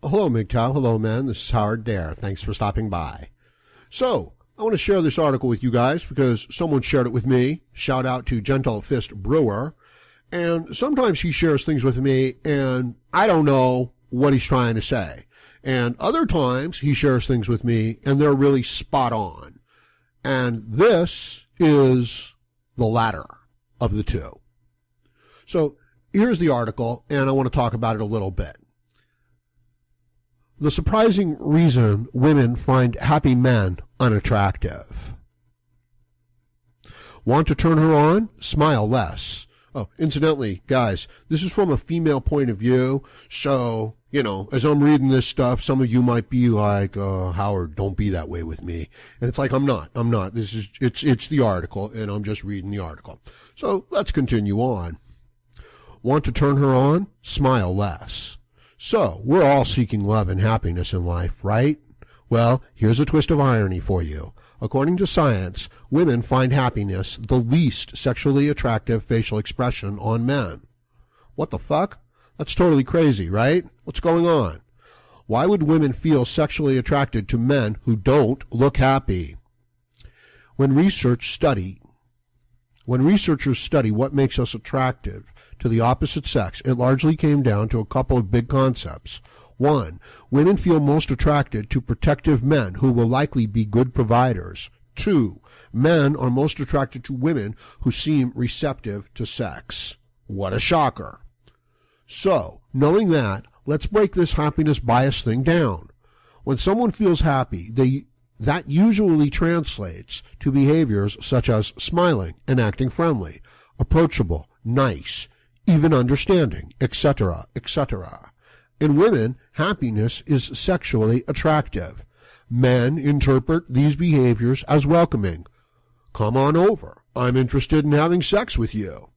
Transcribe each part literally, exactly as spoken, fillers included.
Hello, M G T O W. Hello, man. This is Howard Dare. Thanks for stopping by. So, I want to share this article with you guys because someone shared it with me. Shout out to Gentle Fist Brewer. And sometimes he shares things with me and I don't know what he's trying to say. And other times he shares things with me and they're really spot on. And this is the latter of the two. So, here's the article and I want to talk about it a little bit. The surprising reason women find happy men unattractive. Want to turn her on? Smile less. Oh, incidentally, guys, this is from a female point of view, so, you know, as I'm reading this stuff, some of you might be like, uh, Howard, don't be that way with me. And it's like, I'm not, I'm not. This is, it's, it's the article, and I'm just reading the article. So, let's continue on. Want to turn her on? Smile less. So, we're all seeking love and happiness in life, right? Well, here's a twist of irony for you. According to science, women find happiness the least sexually attractive facial expression on men. What the fuck? That's totally crazy, right? What's going on? Why would women feel sexually attracted to men who don't look happy? When research study, when researchers study what makes us attractive to the opposite sex, it largely came down to a couple of big concepts. One, women feel most attracted to protective men who will likely be good providers. Two, men are most attracted to women who seem receptive to sex. What a shocker. So, knowing that, let's break this happiness bias thing down. When someone feels happy, they that usually translates to behaviors such as smiling and acting friendly, approachable, nice, even understanding, et cetera, et cetera. In women, happiness is sexually attractive. Men interpret these behaviors as welcoming. Come on over. I'm interested in having sex with you.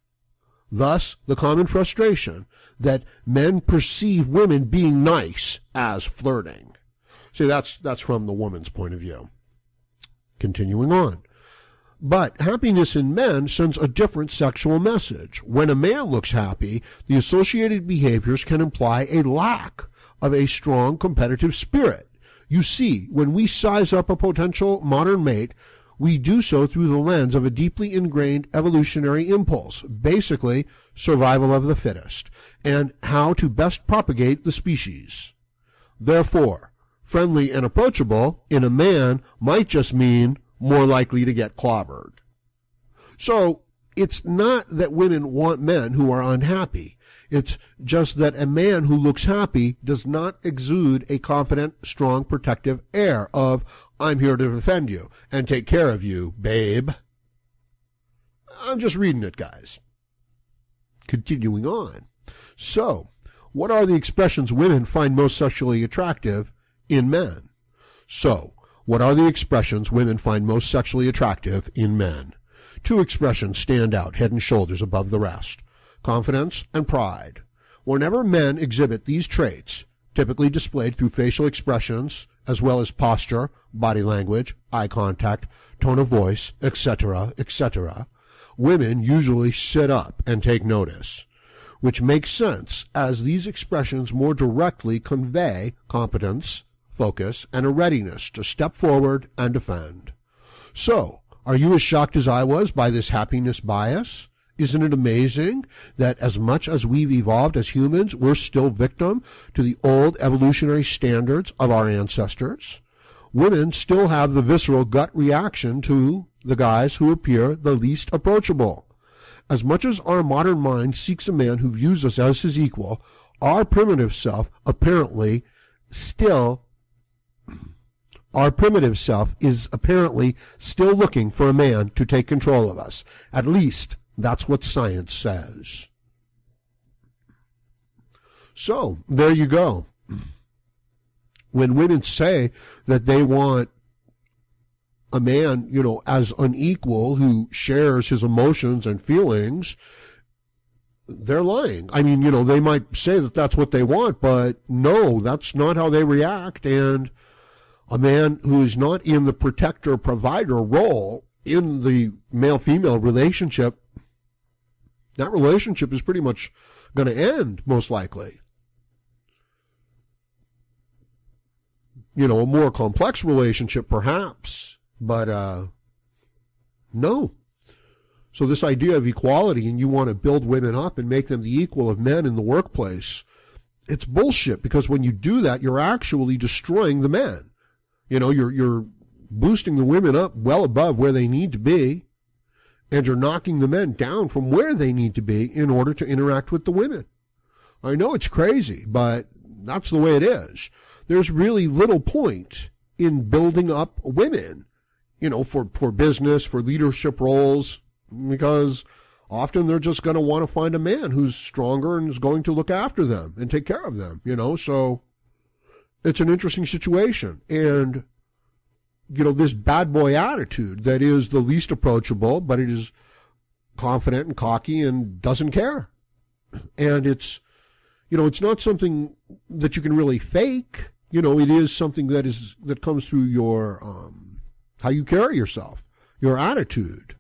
Thus, the common frustration that men perceive women being nice as flirting. See, that's, that's from the woman's point of view. Continuing on. But happiness in men sends a different sexual message. When a man looks happy, the associated behaviors can imply a lack of a strong competitive spirit. You see, when we size up a potential modern mate, we do so through the lens of a deeply ingrained evolutionary impulse, basically survival of the fittest, and how to best propagate the species. Therefore, friendly and approachable in a man might just mean more likely to get clobbered. So, it's not that women want men who are unhappy. It's just that a man who looks happy does not exude a confident, strong, protective air of, I'm here to defend you and take care of you, babe. I'm just reading it, guys. Continuing on. So, what are the expressions women find most sexually attractive in men? So, what are the expressions women find most sexually attractive in men? Two expressions stand out head and shoulders above the rest. Confidence and pride. Whenever men exhibit these traits, typically displayed through facial expressions, as well as posture, body language, eye contact, tone of voice, et cetera, et cetera, women usually sit up and take notice, which makes sense as these expressions more directly convey competence, focus, and a readiness to step forward and defend. So, are you as shocked as I was by this happiness bias? Isn't it amazing that as much as we've evolved as humans, we're still victim to the old evolutionary standards of our ancestors? Women still have the visceral gut reaction to the guys who appear the least approachable. As much as our modern mind seeks a man who views us as his equal, our primitive self apparently still Our primitive self is apparently still looking for a man to take control of us. At least, that's what science says. So, there you go. When women say that they want a man, you know, as an equal who shares his emotions and feelings, they're lying. I mean, you know, they might say that that's what they want, but no, that's not how they react. And a man who is not in the protector-provider role in the male-female relationship, that relationship is pretty much going to end, most likely. you know, a more complex relationship perhaps, but uh, no. So this idea of equality, and you want to build women up and make them the equal of men in the workplace, it's bullshit, because when you do that, you're actually destroying the men. You know, you're you're boosting the women up well above where they need to be, and you're knocking the men down from where they need to be in order to interact with the women. I know it's crazy, but that's the way it is. There's really little point in building up women, you know, for, for business, for leadership roles, because often they're just going to want to find a man who's stronger and is going to look after them and take care of them, you know. So it's an interesting situation. And, you know, this bad boy attitude that is the least approachable, but it is confident and cocky and doesn't care. And it's, you know, it's not something that you can really fake. You know, it is something that is, that comes through your, um, how you carry yourself, your attitude.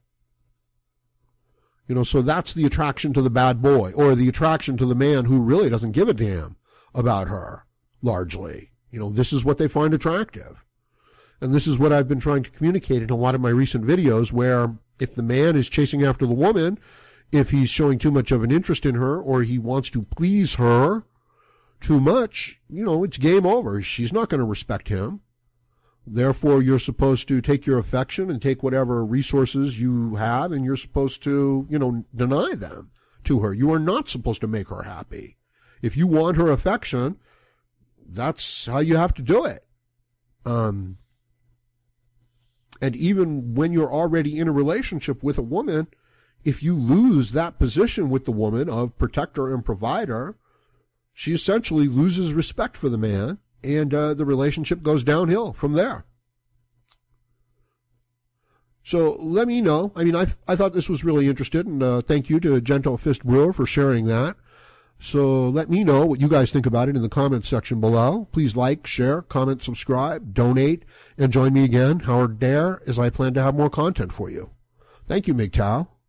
You know, so that's the attraction to the bad boy, or the attraction to the man who really doesn't give a damn about her, largely. You know, this is what they find attractive. And this is what I've been trying to communicate in a lot of my recent videos, where if the man is chasing after the woman, if he's showing too much of an interest in her, or he wants to please her too much, you know, it's game over. She's not going to respect him. Therefore, you're supposed to take your affection and take whatever resources you have, and you're supposed to, you know, deny them to her. You are not supposed to make her happy. If you want her affection, that's how you have to do it. Um, and even when you're already in a relationship with a woman, if you lose that position with the woman of protector and provider, she essentially loses respect for the man, and uh, the relationship goes downhill from there. So let me know. I mean, I I thought this was really interesting, and uh, thank you to Gentle Fist Brewer for sharing that. So let me know what you guys think about it in the comments section below. Please like, share, comment, subscribe, donate, and join me again, Howard Dare, as I plan to have more content for you. Thank you, M G T O W.